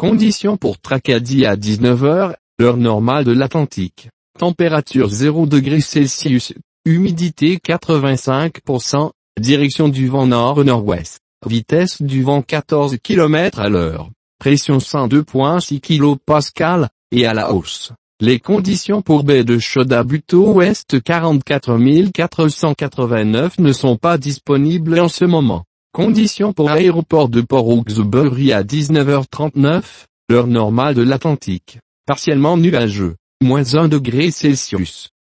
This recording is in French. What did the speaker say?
Conditions pour Tracadie à 19 h, l'heure normale de l'Atlantique. Température 0 degrés Celsius, humidité 85%, direction du vent nord-nord-ouest, vitesse du vent 14 km à l'heure, pression 102,6 kPa, et à la hausse. Les conditions pour baie de Chauda-Buteau Ouest 44 489 ne sont pas disponibles en ce moment. Conditions pour aéroport de Port Hawksbury à 19h39, l'heure normale de l'Atlantique. Partiellement nuageux, -1 degré Celsius.